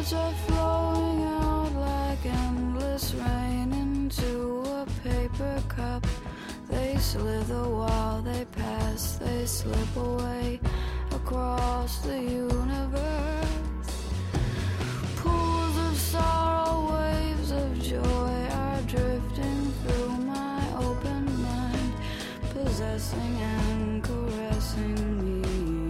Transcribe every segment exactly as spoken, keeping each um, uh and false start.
Words are flowing out like endless rain into a paper cup. They slither while they pass, they slip away across the universe. Pools of sorrow, waves of joy are drifting through my open mind, possessing and caressing me.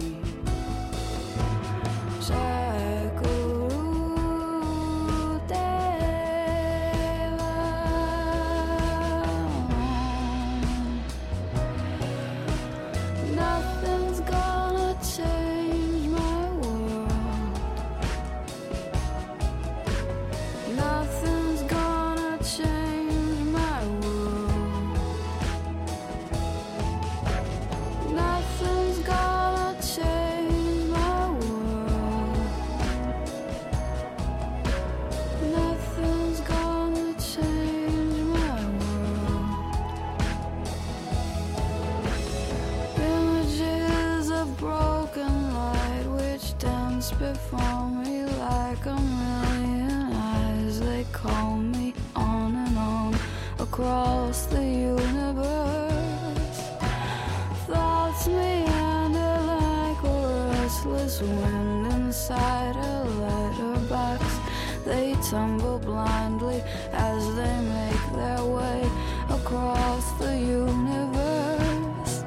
Nothing's gonna change my world. Nothing's gonna change my world. Nothing's gonna change my world. Nothing's gonna change my world. Images of broken light which dance before me like a million eyes. They call me on and on across the universe. Thoughts meander like a restless wind inside a letterbox. They tumble blindly as they make their way across the universe.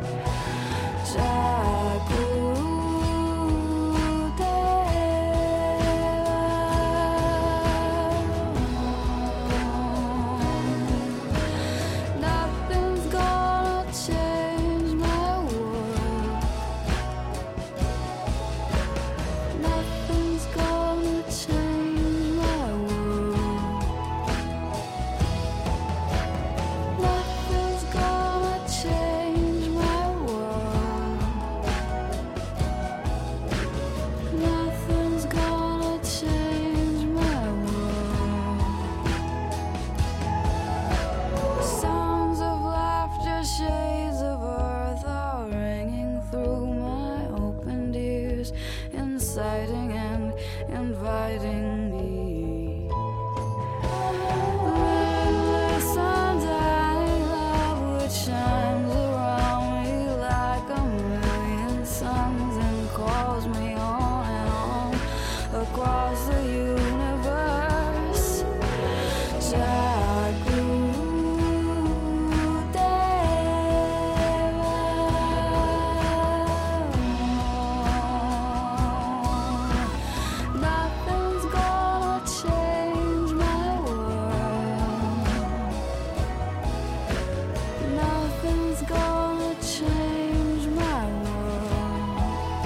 Nothing's gonna change my world. Nothing's gonna change my world. Nothing's gonna change my world. Nothing's gonna change my world. Sounds of laughter, shades of earth are ringing through my opened ears, inciting and inviting me. Limitless, undying love which shines around me like a million suns and calls me on and on across the universe. Nothing's gonna change my world. Nothing's gonna change my world.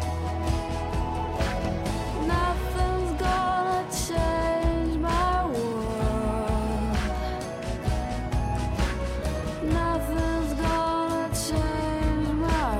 Nothing's gonna change my world. Nothing's gonna change my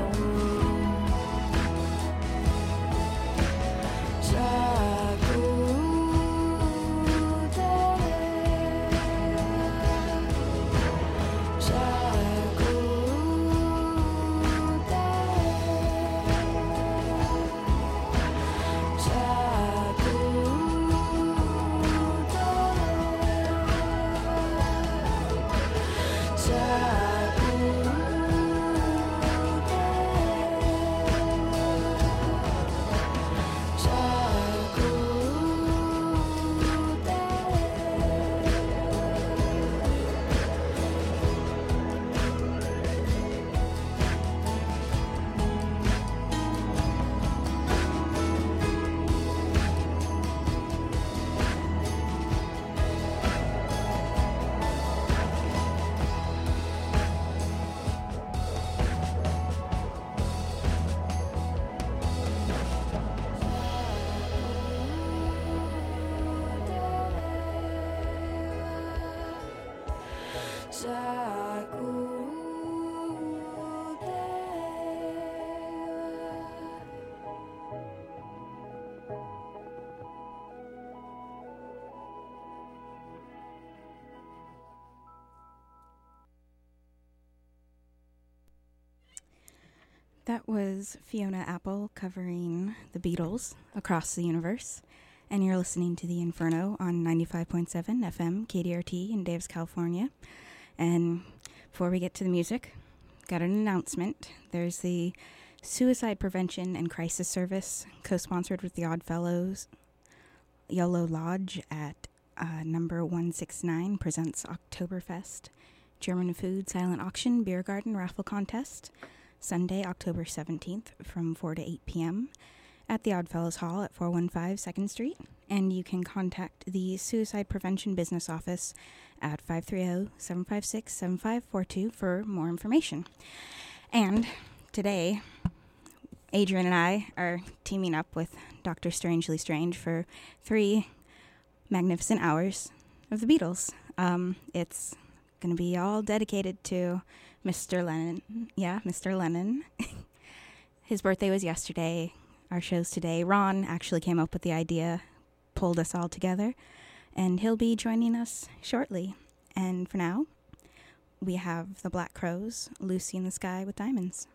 That was Fiona Apple covering the Beatles, Across the Universe. and you're listening to The Inferno on ninety-five point seven F M K D R T in Davis, California. And before we get to the music, got an announcement. There's the Suicide Prevention and Crisis Service, co-sponsored with the Oddfellows Yellow Lodge at uh, number one sixty-nine, presents Oktoberfest, German food, silent auction, beer garden, raffle contest, Sunday, October seventeenth from four to eight p.m. at the Oddfellows Hall at four one five second Street. And you can contact the Suicide Prevention Business Office at five three zero, seven five six, seven five four two for more information. And today, Adrian and I are teaming up with Doctor Strangely Strange for three magnificent hours of the Beatles. Um, it's going to be all dedicated to Mister Lennon. Yeah, Mister Lennon. His birthday was yesterday. Our show's today. Ron actually came up with the idea, pulled us all together, and he'll be joining us shortly. And for now, we have the Black Crowes, Lucy in the Sky with Diamonds.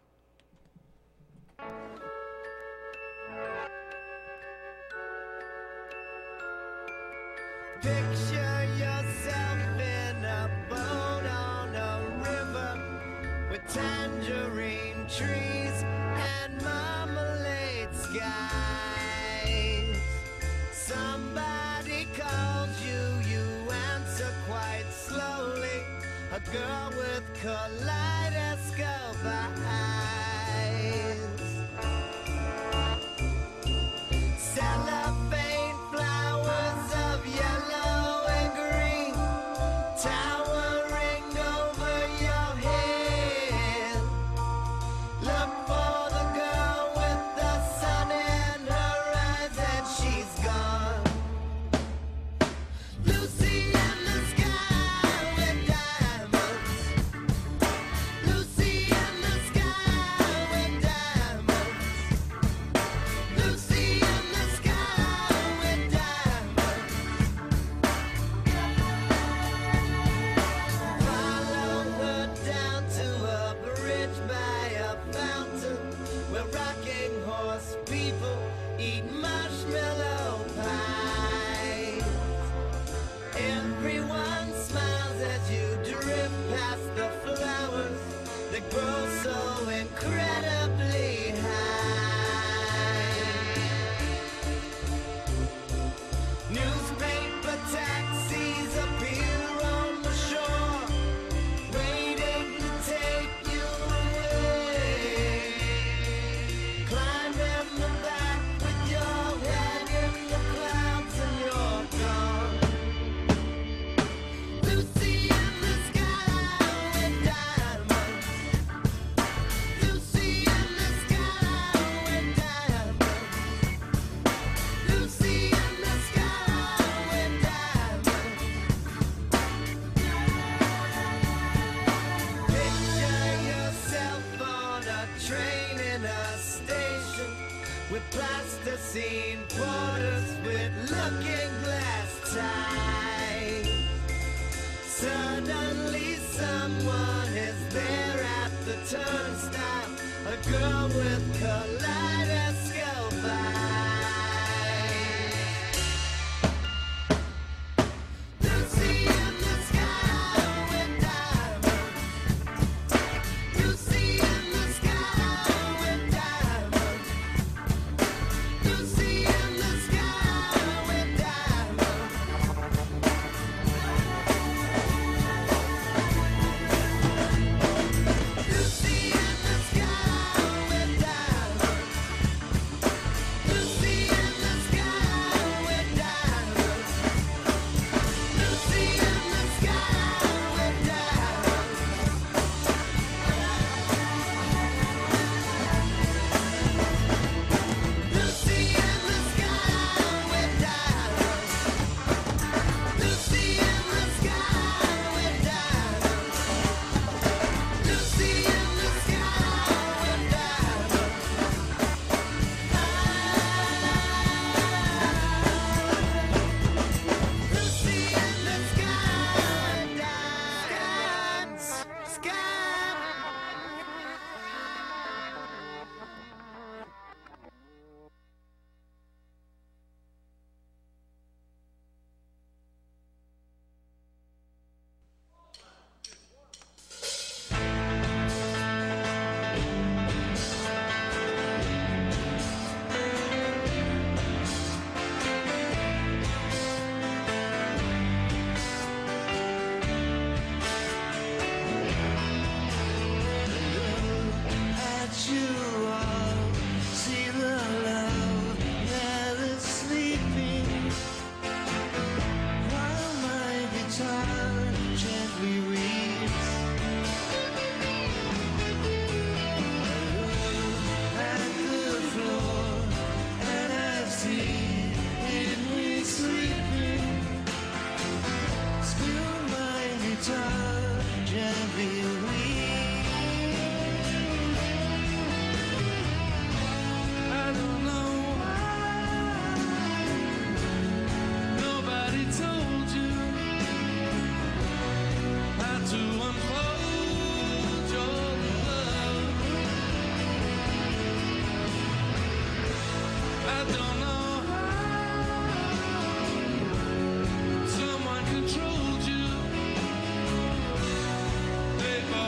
Picture yourself in a boat on a river with tangerine trees and marmalade skies. Somebody calls you, you answer quite slowly. A girl with kaleidoscope eyes. Cellophane flowers of yellow and green towering over your head. Look for the girl with the sun in her eyes and she's gone. Lucy in the sky with diamonds. Lucy in the sky guitar gently weeps. At the floor, and I see it me sleeping. Still my guitar gently weeps. I don't know why nobody told you how to unfold your love. I don't know how someone controlled you day by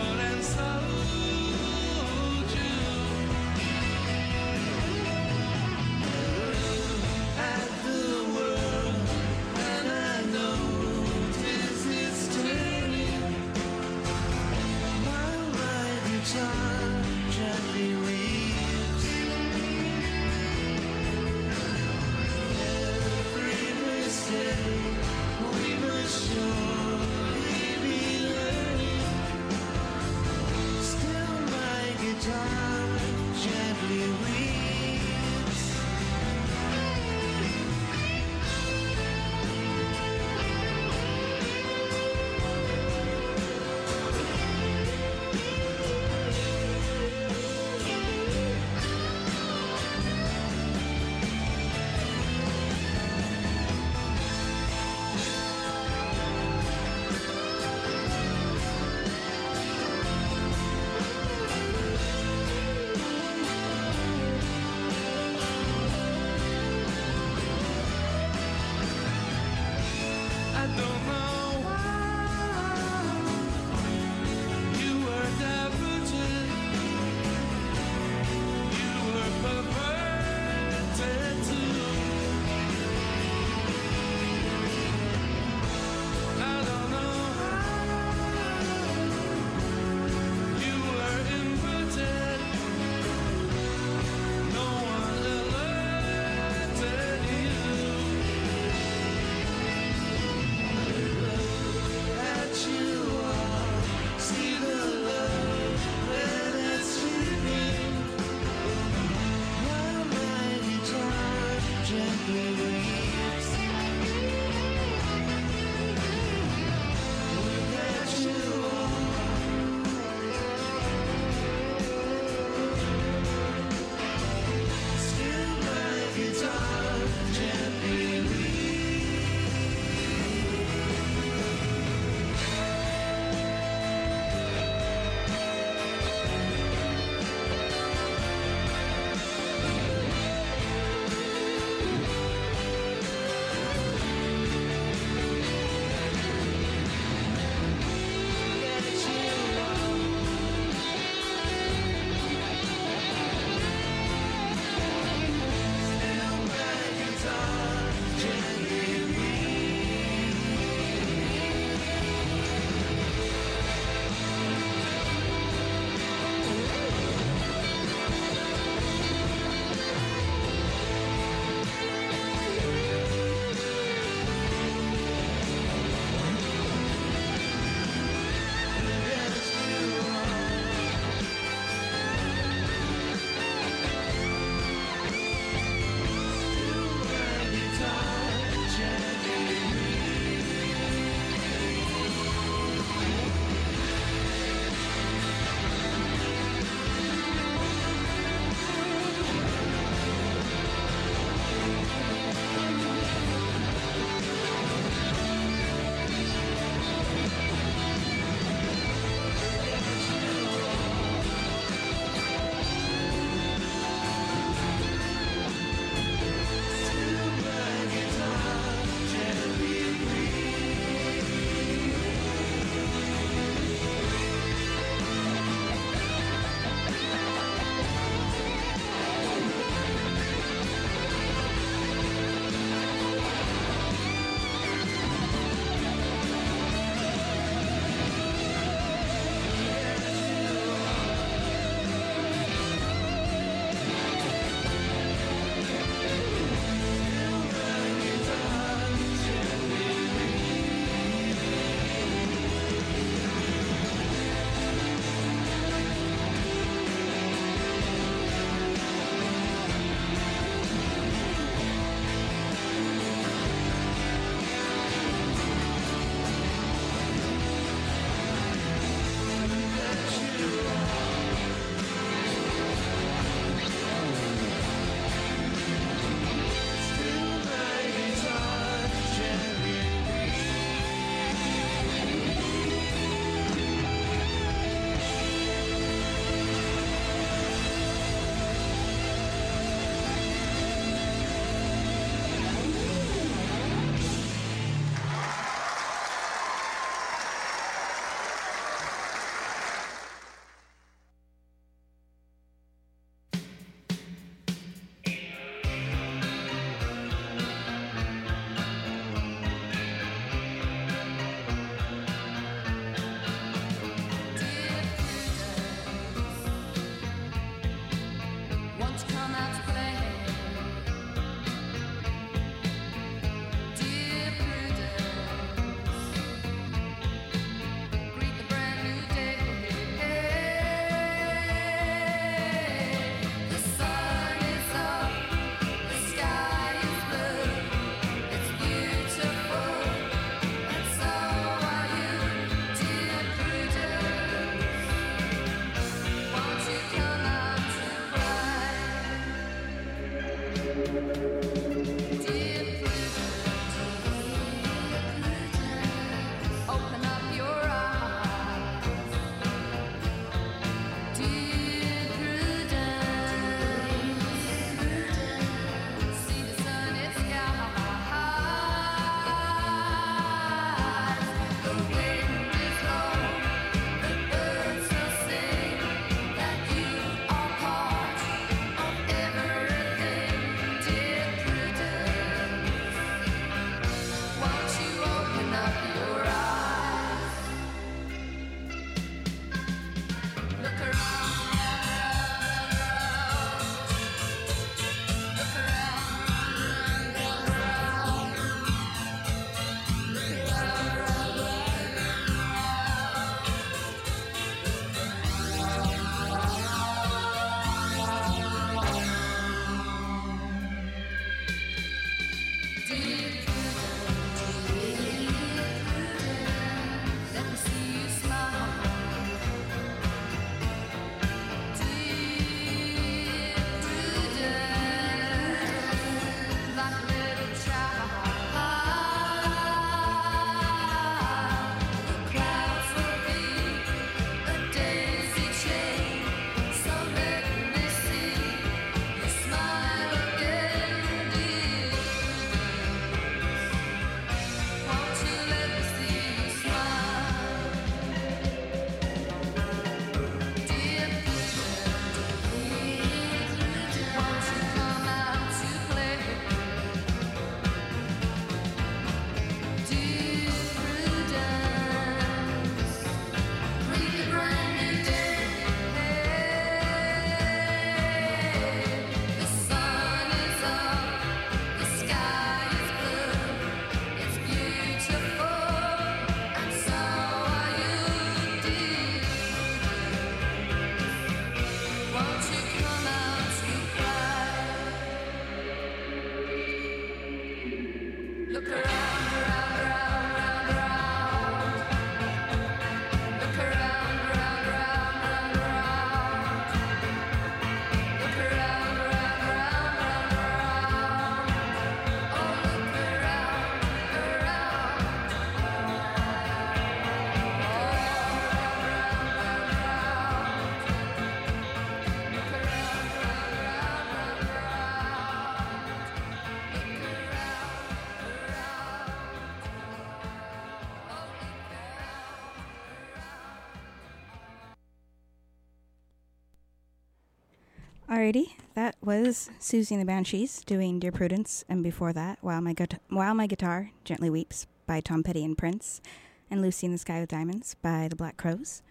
Alrighty, that was Susie and the Banshees doing Dear Prudence, and before that, While My, Gut- While My Guitar Gently Weeps by Tom Petty and Prince, and Lucy in the Sky with Diamonds by the Black Crowes.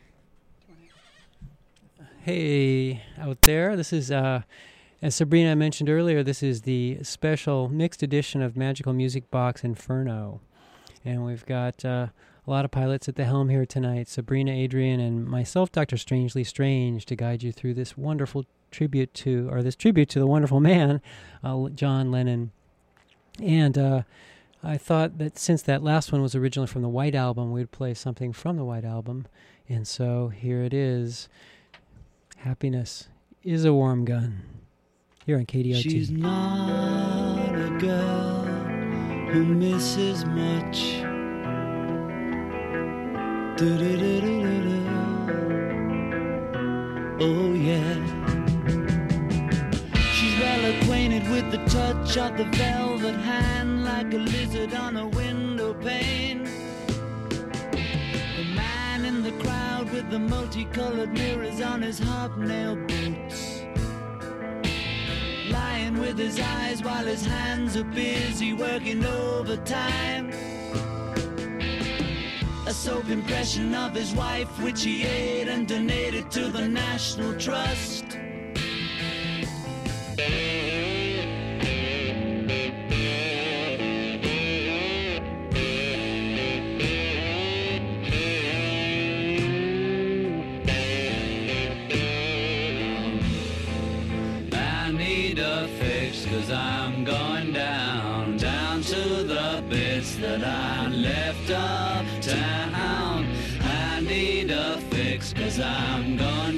Hey, out there, this is, uh, as Sabrina mentioned earlier, this is the special mixed edition of Magical Music Box Inferno, and we've got uh, a lot of pilots at the helm here tonight, Sabrina, Adrian, and myself, Doctor Strangely Strange, to guide you through this wonderful tribute to, or this tribute to the wonderful man, uh, John Lennon. And uh, I thought that since that last one was originally from the White Album, we'd play something from the White Album. And so here it is. Happiness is a Warm Gun. Here on K D R T. She's not a girl who misses much. Do-do-do-do-do-do. Oh yeah. She's well acquainted with the touch of the velvet hand, like a lizard on a window pane. The man in the crowd with the multicolored mirrors on his hobnail boots, lying with his eyes while his hands are busy working overtime. A soap impression of his wife, which he ate and donated to the National Trust. I need a fix, 'cause I'm going down, down to the bits that I left uptown. I need a fix, 'cause I'm going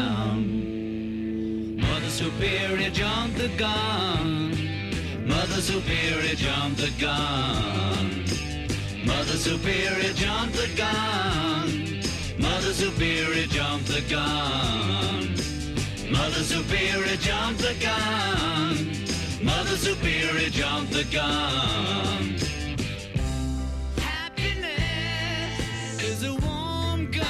down. Mother Superior, jump the gun. Mother Superior, jump the gun. Mother Superior, jump the gun. Mother Superior, jump the gun. Mother Superior, jump the gun. Mother Superior, jump the gun. Happiness is a warm gun.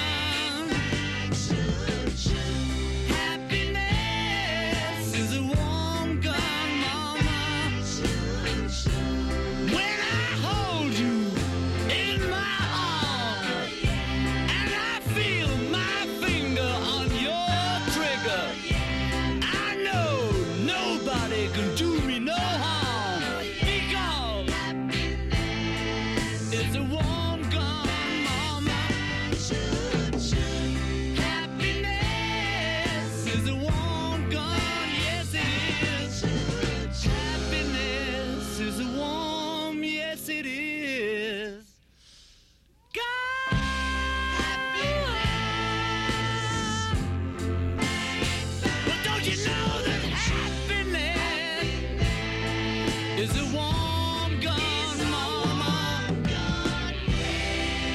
Happiness is a warm gun, mama. When I hold you in my arms and I feel my finger on your trigger, I know nobody can do me no harm, because it's a warm gun, mama. Happiness is a warm gun, yes it is. Happiness is a warm, yes it is. God. But don't you know that happiness is a warm gun, mama?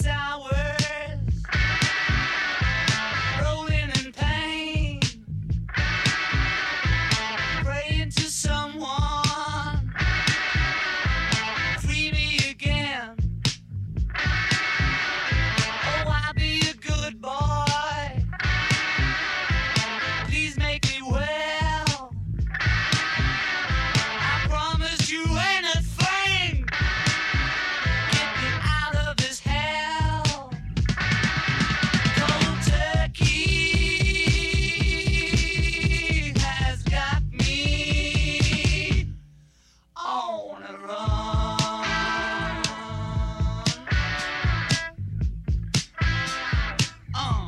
six hours, rolling in pain, praying to someone, free me again. Oh, I'll be a good boy, please make me well. I promised you anything, get me out of this hell. Cold turkey has got me on a run. Uh.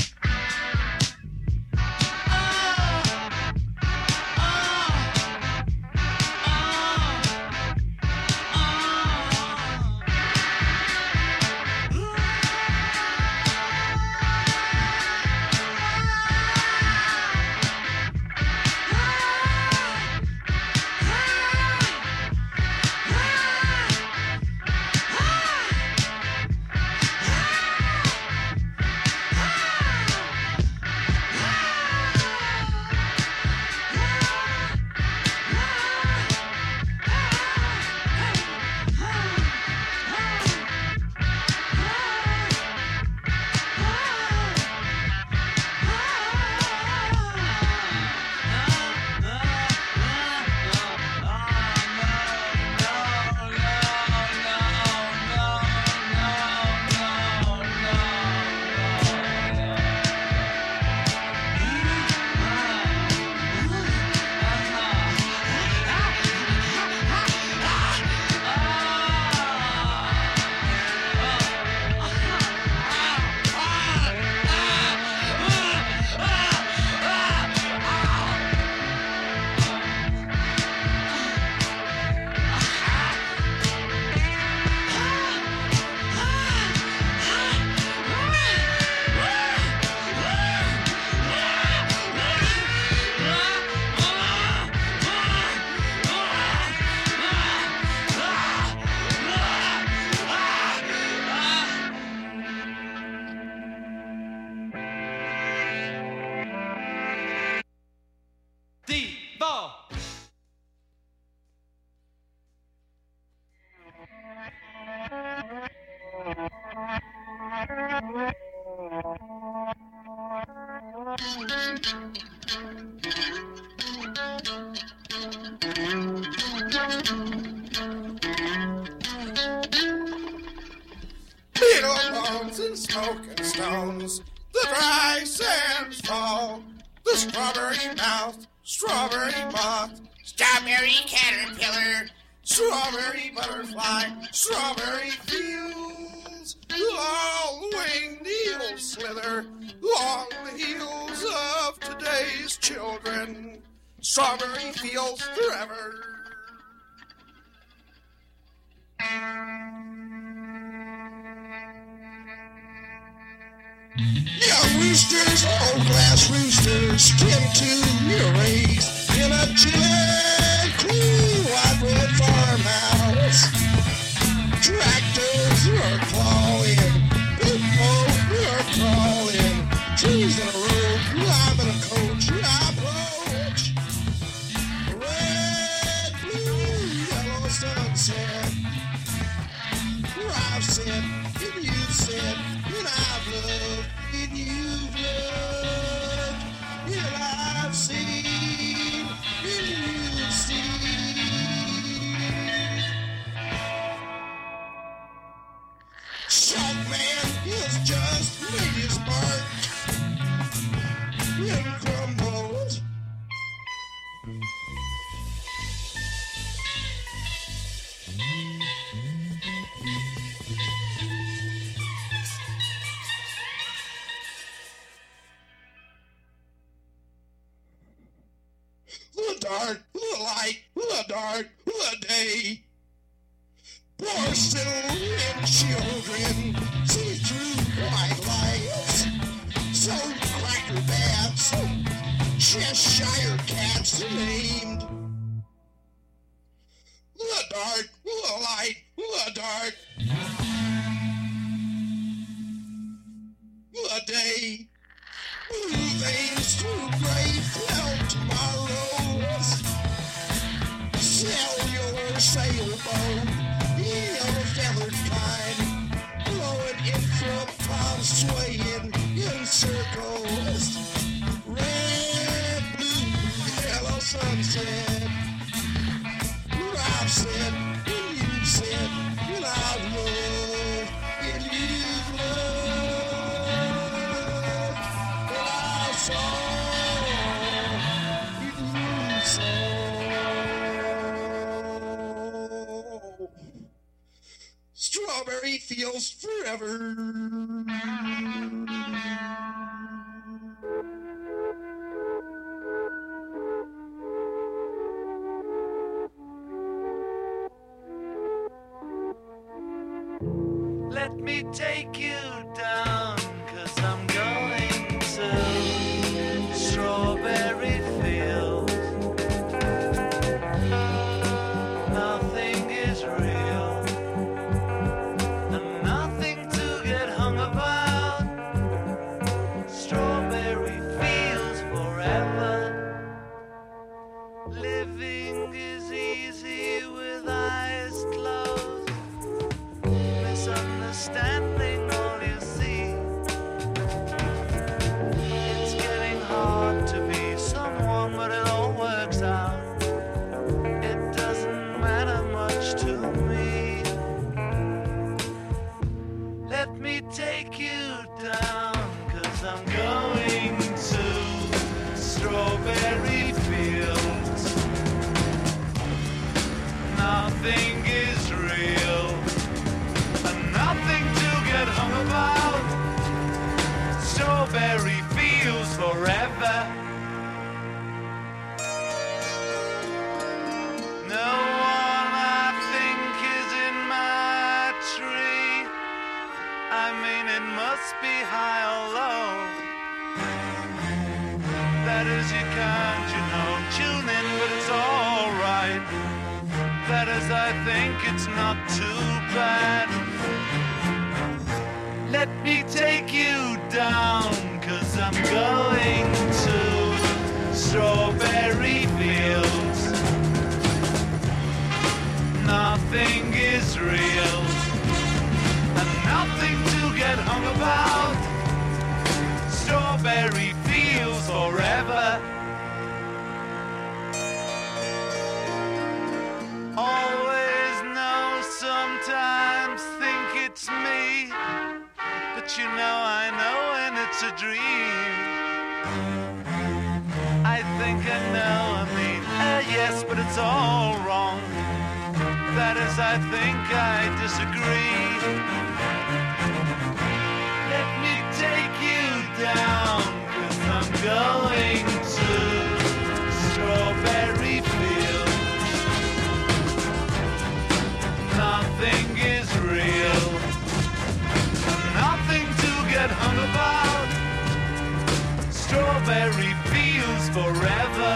Devo. Beetle bones and smoking stones, the dry sands fall, the strawberry mouth, strawberry moth, strawberry caterpillar, strawberry butterfly, strawberry fields, long winged eels slither along the heels of today's children, strawberry fields forever. Young roosters, old glass roosters, skin to your race in a chilly, cool, white bread farmhouse. Tractors are clawing, people are crawling, trees in a row, I'm in a coach, I approach. Red, blue, yellow sunset, where I've sit, and you've sit, and I've loved, and you've loved, and I've seen, and you've seen. Shark man is just made his mark and crumbled. The dark, the light, the dark, the day. Poor silver children see through white lights. So cracker bats, Cheshire cats named. The dark, the light, the dark. strawberry fields forever. Let me take you down, 'cause I'm going to strawberry fields. Nothing is real, and nothing to get hung about. Strawberry fields forever. Living is easy with eyes closed. Misunderstanding all you see. It's getting hard to be someone, but it all works out. It doesn't matter much to me. Let me take you down, 'cause I'm going to strawberry fields. Nothing is real, nothing to get hung about. Strawberry fields forever. No one I think is in my tree. I mean, it must be high or low. That is, you can't, you know, tune in, but it's alright. That is, I think it's not too bad. Let me take you down, 'cause I'm going to strawberry fields. Nothing is real, and nothing to get hung about. Strawberry fields forever. Always know, sometimes think it's me. But you know I know when it's a dream. I think I know, I mean, uh, yes, but it's all wrong. That is, I think I disagree. Let me take you down, 'cause I'm going to strawberry fields. Nothing is real, nothing to get hung about. Strawberry fields forever.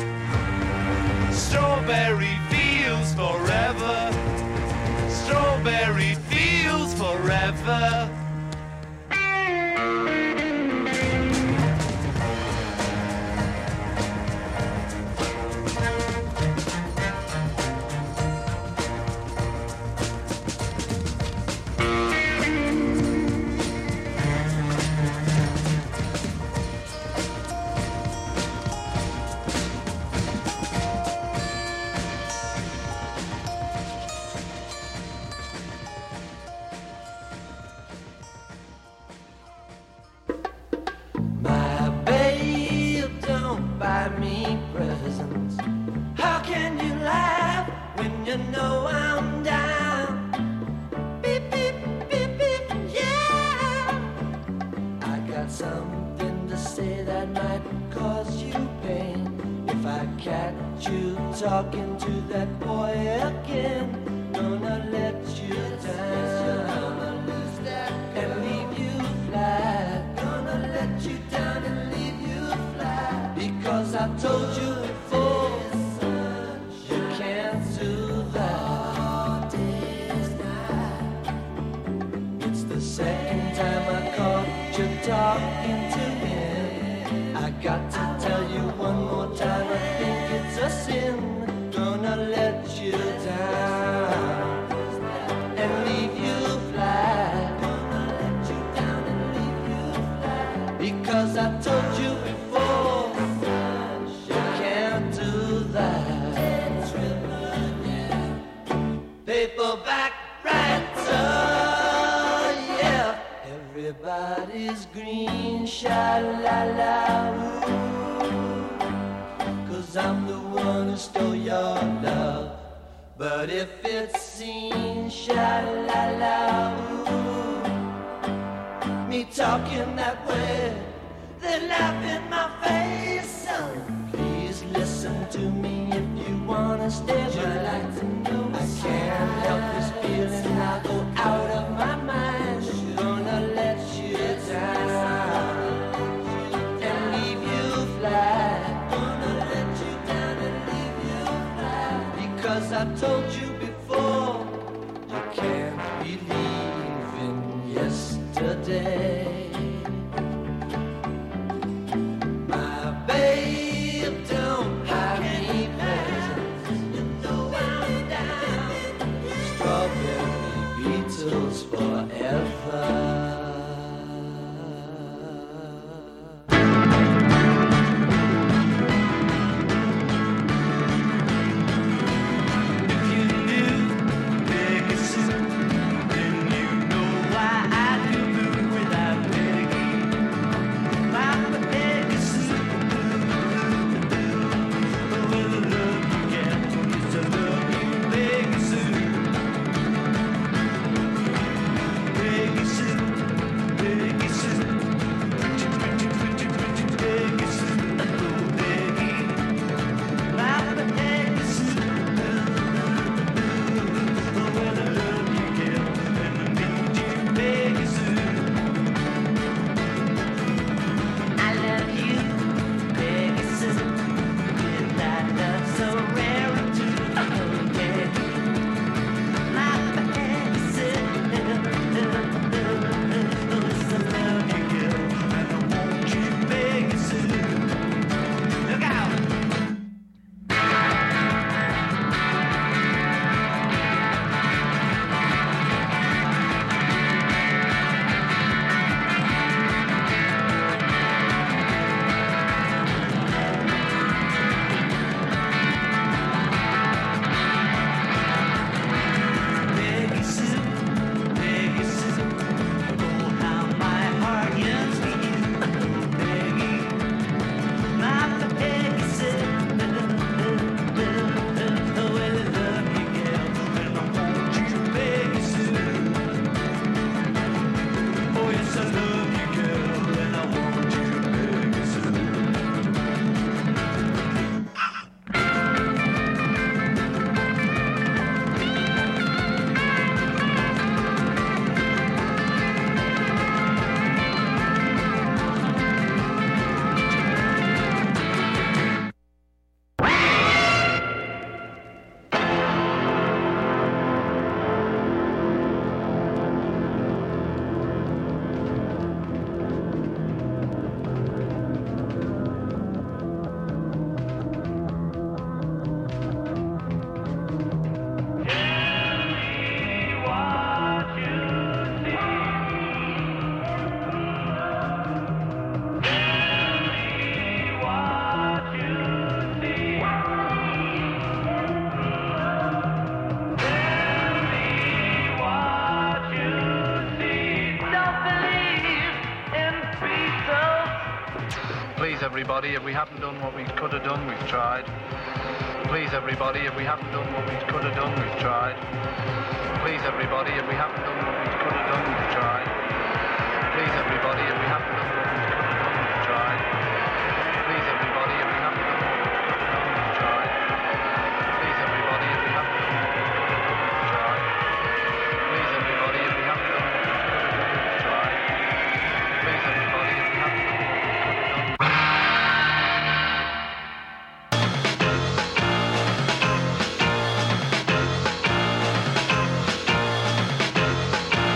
Strawberry fields forever. Strawberry fields forever. You know I'm down. Beep, beep, beep, beep, yeah. I got something to say that might cause you pain. If I catch you talking to that boy again, gonna let you down, gonna lose that and leave you flat. Gonna let you down and leave you flat. Because I told you before, you can't do that. It's the second time I caught you talking to him. I got to tell you one more time, I think it's a sin. Gonna let you down and leave you flat. Gonna let you down and leave you flat. Because I told you before, you can't do that. Paperback writer, yeah. Everybody's green, sha-la-la, ooh. 'Cause I'm the one who stole your love. But if it's seen, sha-la-la, ooh, me talking that way, they laugh in my face. Son, please listen to me if you wanna stay. Would you like to know? I can't help this feeling. I go out of my mind. Gonna let you down and leave you flat. Gonna let you down and leave you flat. Because I told you before, you can't believe in yesterday. My babe don't have any presents. You know I'm down. Strawberry Beatles forever. Everybody, if we haven't done what we could have done, we've tried. Please, everybody, if we haven't done what we could have done, we've tried. Please, everybody, if we haven't done what we could have done, we've tried. Please, everybody, if we haven't done what we could have done, we've tried. Please, everybody, if we haven't done what we could have done, we've tried. Please, everybody, if we haven't done what we could have done, we've tried. Please, everybody, if we haven't done what we could have done, we've tried. Please, everybody, if we haven't done Thank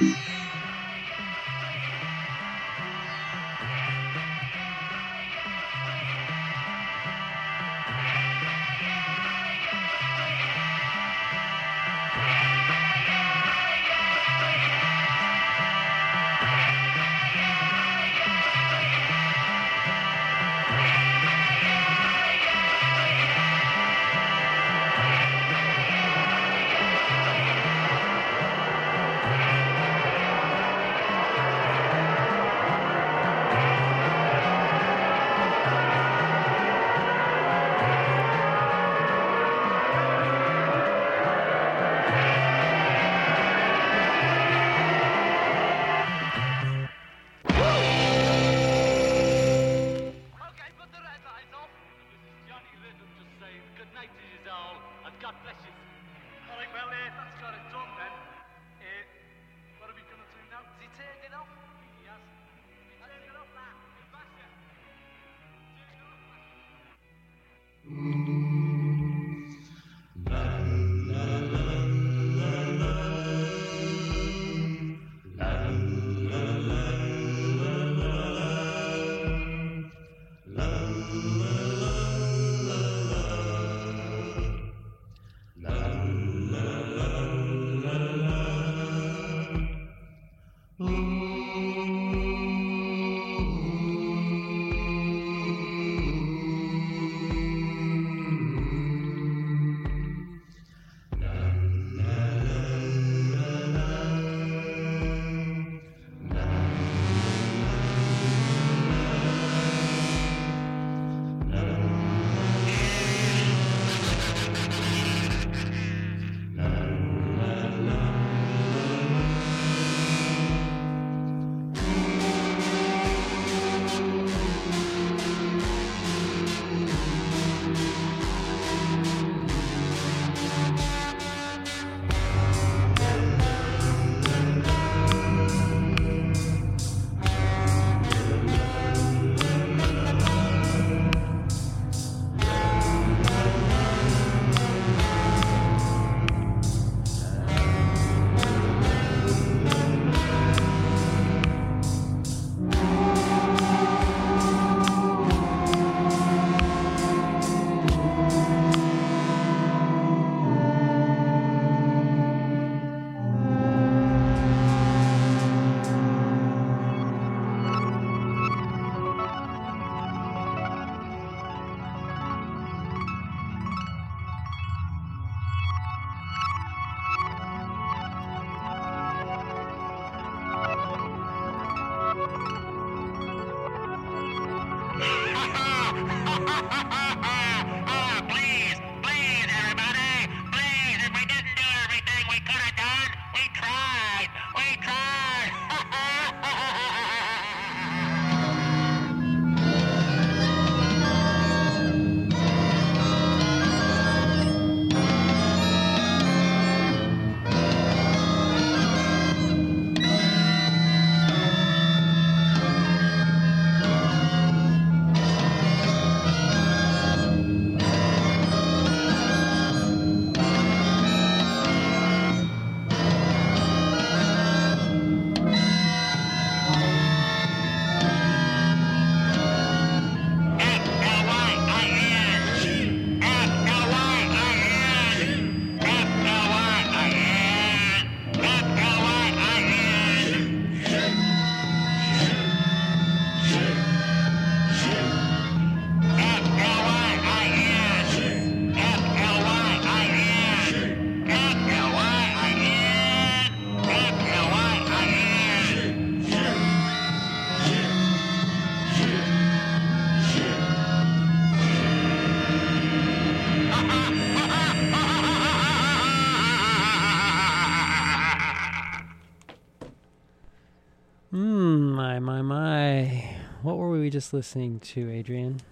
Hmm, my, my, my. What were we just listening to, Adrian?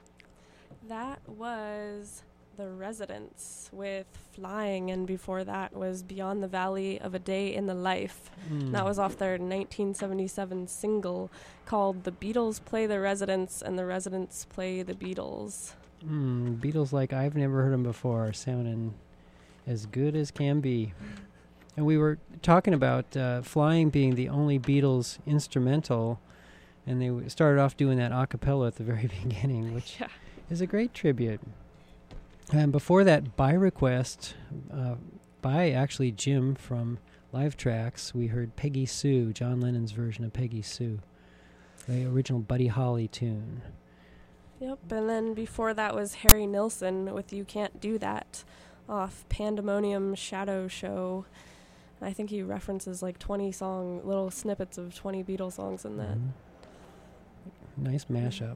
That was The Residents with Flying, and before that was Beyond the Valley of a Day in the Life. Mm. That was off their nineteen seventy-seven single called The Beatles Play the Residents and the Residents Play the Beatles. Mm, Beatles like I've never heard them before, sounding as good as can be. And we were talking about uh, Flying being the only Beatles instrumental, and they w- started off doing that a cappella at the very beginning, which Yeah. is a great tribute. And before that, by request, uh, by actually Jim from Live Tracks, we heard Peggy Sue, John Lennon's version of Peggy Sue, the original Buddy Holly tune. Yep, and then before that was Harry Nilsson with You Can't Do That off Pandemonium Shadow Show. I think he references like twenty song, little snippets of twenty Beatles songs in that. Mhm. Nice mashup.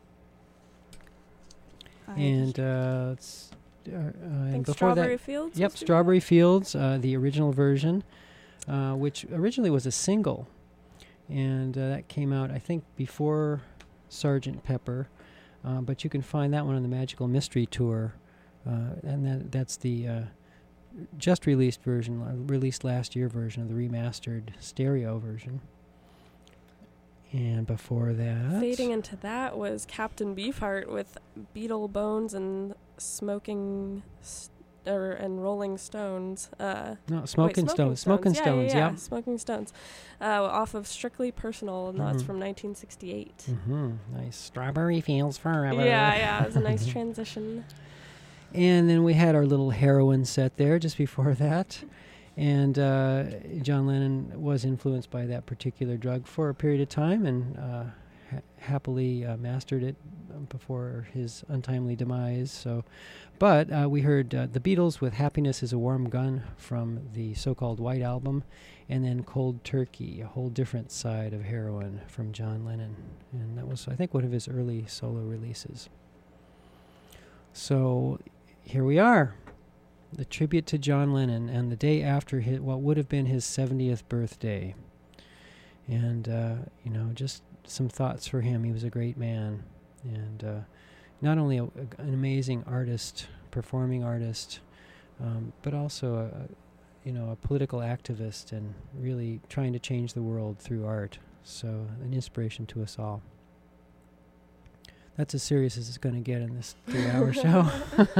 Uh, And uh, it's, uh, uh, I and think before Strawberry that, Fields? yep, was before Strawberry Fields, uh, the original version, uh, which originally was a single, and uh, that came out I think before Sergeant Pepper, uh, but you can find that one on the Magical Mystery Tour, uh, and that that's the uh, just released version, uh, released last year version of the remastered stereo version. And before that, that? Fading into that was Captain Beefheart with Beetle Bones and Smoking st- er, and Rolling Stones. Uh, no, wait, Smoking Stones, Smoking yeah, Stones, yeah, yeah. yeah, Smoking Stones. Uh, off of Strictly Personal, and that's Mhm. from nineteen sixty-eight. Mm-hmm. Nice. Strawberry Fields Forever. Yeah, yeah, it was a nice transition. And then we had our little heroin set there just before that. And uh, John Lennon was influenced by that particular drug for a period of time and uh, ha- happily uh, mastered it before his untimely demise. So, But uh, we heard uh, the Beatles with Happiness is a Warm Gun from the so-called White Album, and then Cold Turkey, a whole different side of heroin from John Lennon. And that was, I think, one of his early solo releases. So here we are. The tribute to John Lennon, and the day after his, what would have been his seventieth birthday. And, uh, you know, just some thoughts for him. He was a great man. And uh, not only a, a, an amazing artist, performing artist, um, but also, a, a, you know, a political activist and really trying to change the world through art. So an inspiration to us all. That's as serious as it's going to get in this three-hour show.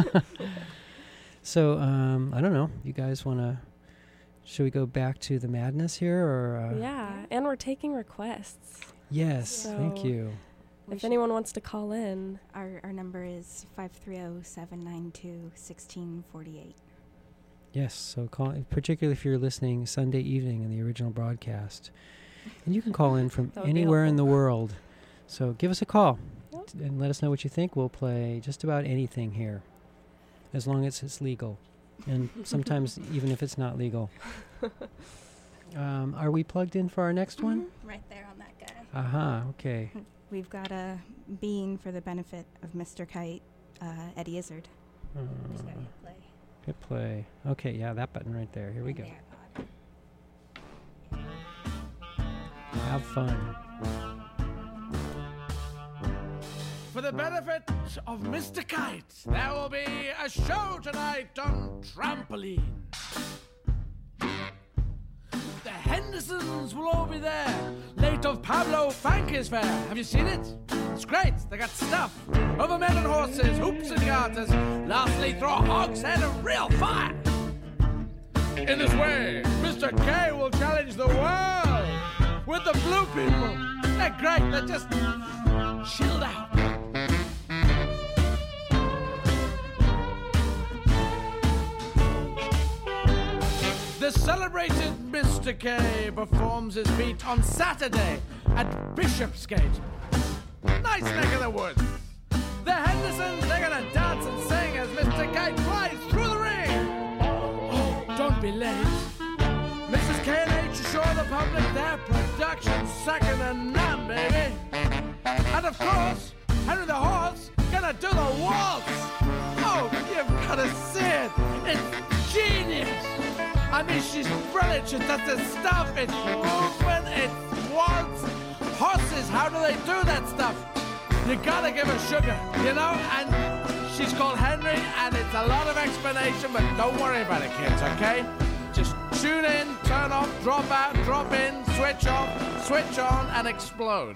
So, um, I don't know. You guys want to... Should we go back to the madness here? or uh, Yeah, and we're taking requests. Yes, So thank you. We If should- anyone wants to call in, Our, our number is five three zero, seven nine two, one six four eight. Yes, so call, particularly if you're listening Sunday evening in the original broadcast. And you can call in from That would be anywhere in the helpful. world. So give us a call Yep. t- and let us know what you think. We'll play just about anything here, as long as it's legal. And sometimes even if it's not legal. Um, are we plugged in for our next one? Right there on that guy. Aha, okay. We've got a bean for the benefit of Mister Kite, uh, Eddie Izzard. Uh, Just gotta hit play. hit play. Okay, yeah, that button right there. Here we on go. the iPod. Have fun. For the benefit of Mister Kite, there will be a show tonight on Trampoline. The Hendersons will all be there, late of Pablo Franke's fair. Have you seen it? It's great. They got stuff over men and horses, hoops and garters. Lastly, throw a hogshead of real fire. In this way, Mister K will challenge the world with the blue people. They're great. They're just chilled out. The celebrated Mister K performs his feat on Saturday at Bishopsgate. Nice neck of the woods. The Hendersons, they're gonna dance and sing as Mister K flies through the ring. Oh, don't be late. Missus K and H assure the public their production's second to none, baby. And of course, Henry the Horse gonna do the waltz. Oh, you've gotta see it. It's genius. I mean, she's brilliant. She does the stuff. It's movement. It's waltz. Horses, how do they do that stuff? You gotta give her sugar, you know? And she's called Henry, and it's a lot of explanation, but don't worry about it, kids, okay? Just tune in, turn off, drop out, drop in, switch off, switch on, and explode.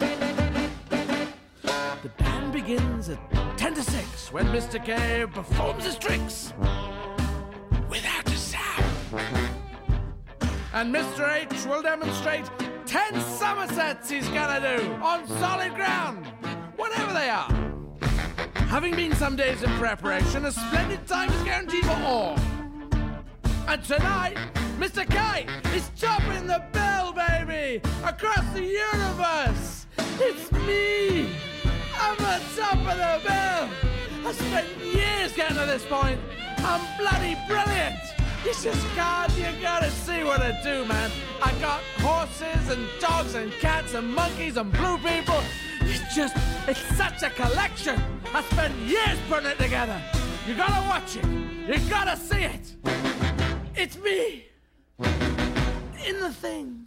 The band begins at ten to six when Mister K performs his tricks without a sound. And Mister H will demonstrate ten somersets he's gonna do on solid ground, whatever they are. Having been some days in preparation, a splendid time is guaranteed for all. And tonight, Mister K is topping the bill, baby, across the universe. It's me. I'm on top of the bill. I spent years getting to this point. I'm bloody brilliant. You just can't, you gotta see what I do, man. I got horses and dogs and cats and monkeys and blue people. It's just, it's such a collection. I spent years putting it together. You gotta watch it. You gotta see it. It's me. In the thing.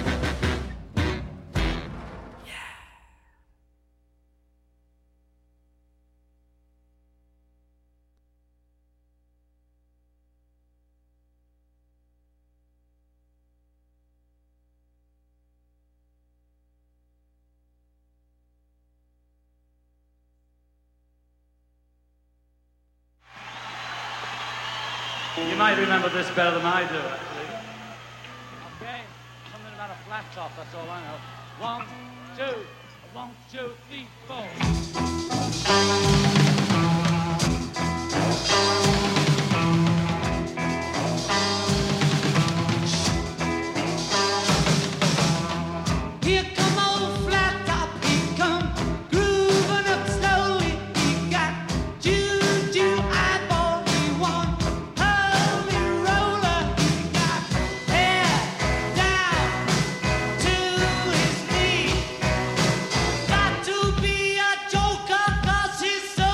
You might remember this better than I do, actually. Okay, something about a flat top, that's all I know. One, two, one, two, three, four. Here come old flat top, he come grooving up slowly. He got juju eyeball, he won. Holy roller, he got hair down to his knee. Got to be a joker, 'cause he's so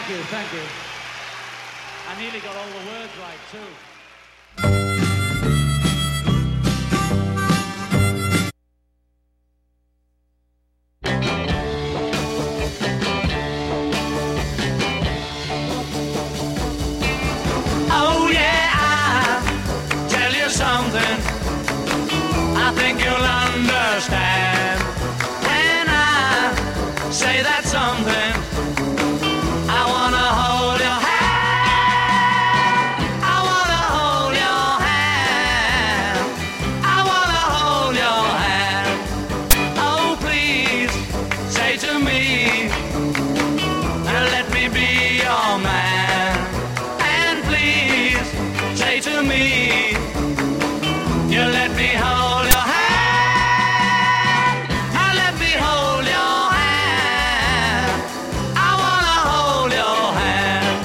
Thank you, thank you. I nearly got all the words right, too. Oh yeah, I'll tell you something I think you'll understand when I say that something. I wanna hold your hand. I wanna hold your hand. I wanna hold your hand. Oh please, say to me, let me be your man. And please, say to me, you let me hold your hand. I let me hold your hand. I wanna hold your hand.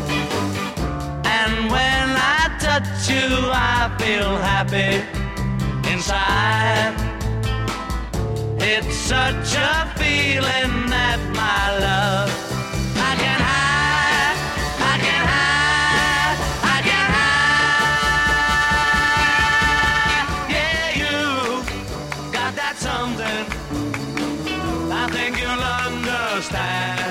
And when I touch you, I feel happy inside. It's such a feeling that my love I can hide, I can hide, I can hide. Yeah, you got that something I think you'll understand.